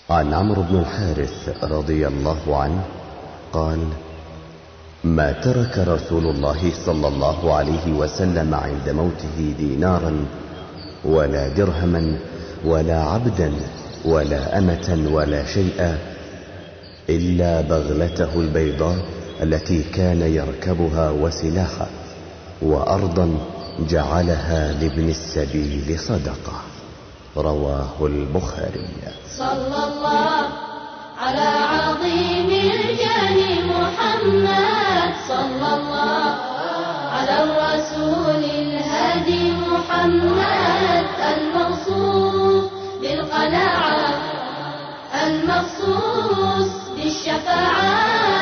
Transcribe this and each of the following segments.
عن عمرو بن الحارث رضي الله عنه قال: ما ترك رسول الله صلى الله عليه وسلم عند موته دينارا ولا درهما ولا عبدا ولا أمة ولا شيئا إلا بغلته البيضاء التي كان يركبها وسلاحه، وأرضا جعلها لابن السبيل صدقة. رواه البخاري. صلى الله على عظيم الجان محمد، صلى الله على الرسول الهادي محمد، الموصوف بالقناعة المخصوص بالشفاعة،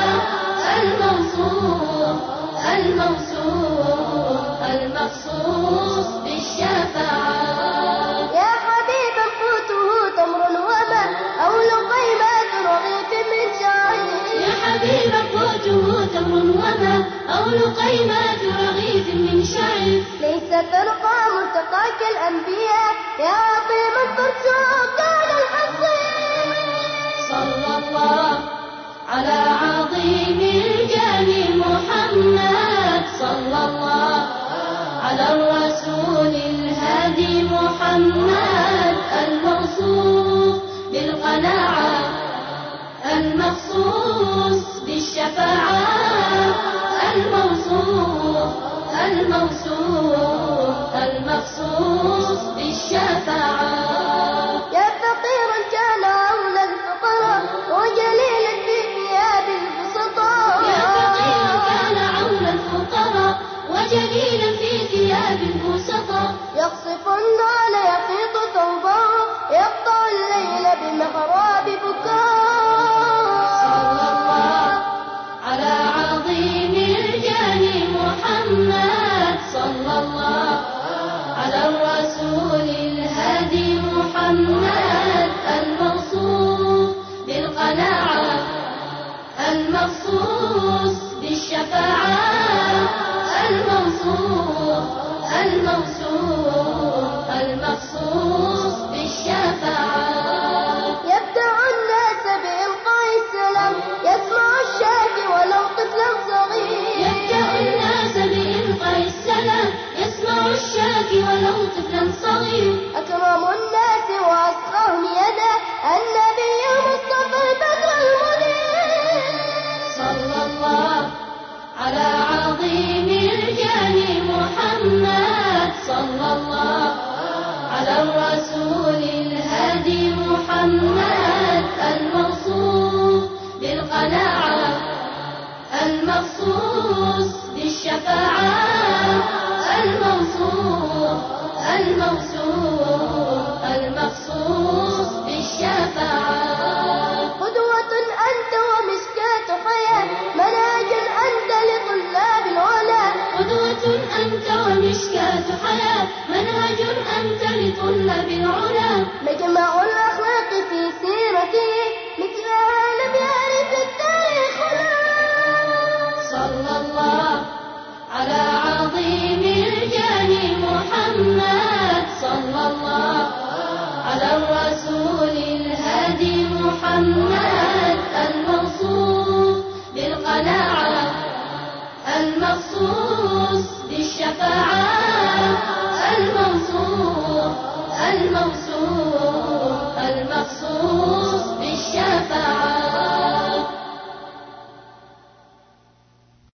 المخصوص بالشفاعة. يا حبيبا قوته تمر وما أو لقيمات رغيف من شعير، يا حبيبا قوته تمر وما أو لقيمات رغيف من شعير. ليس ترقى مرتقاك الأنبياء يا عظيما فرسوك كان الحصير. صلى الله على عظيم الجان محمد، صلى الله على الرسول الهادي محمد، الموصوف بالقناعة المخصوص بالشفاعة، المخصوص بالشفاعة. يا فقيرا كان عون الفقراء وجليلا في ثياب البسطاء، يا فقيرا كان عون الفقراء وجليلا في ثياب البسطاء. يقصف النعل يخيط ثوبه يقطع الليل بمحراب بكاء. صلى الله على عظيم الجان محمد، صلى الله على الرسول الهادي محمد، الموصوف بالقناعة المخصوص بالشفاعة، المخصوص بالشفاعة. يبدأ الناس بإلقاء السلام يسمع الشافي ولو طفلا صغير، يبدأ الناس بإلقاء السلام يسمع الشافي ولو طفلا صغير. أكرم الناس وأصغاهم يدا النبي المصطفى البدر المنير. صلى الله على عظيم الجان محمد، صلى الله على الرسول الهادي محمد، الموصوف بالقناعة المخصوص بالشفاعة، المخصوص بالشفاعة. قدوة أنت ومشكاة حياة منهج أنت لطلاب العلا، قدوة أنت ومشكاة حياة منهج أنت لطلاب العلا. مجمع الأخلاق في سيرته مثلها لم يعرف التاريخ لا. صلى الله على عظيم الجان محمد، صلى الله على الرسول الهادي محمد، الموصوف بالقناعة المخصوص بالشفاعة، الموصوف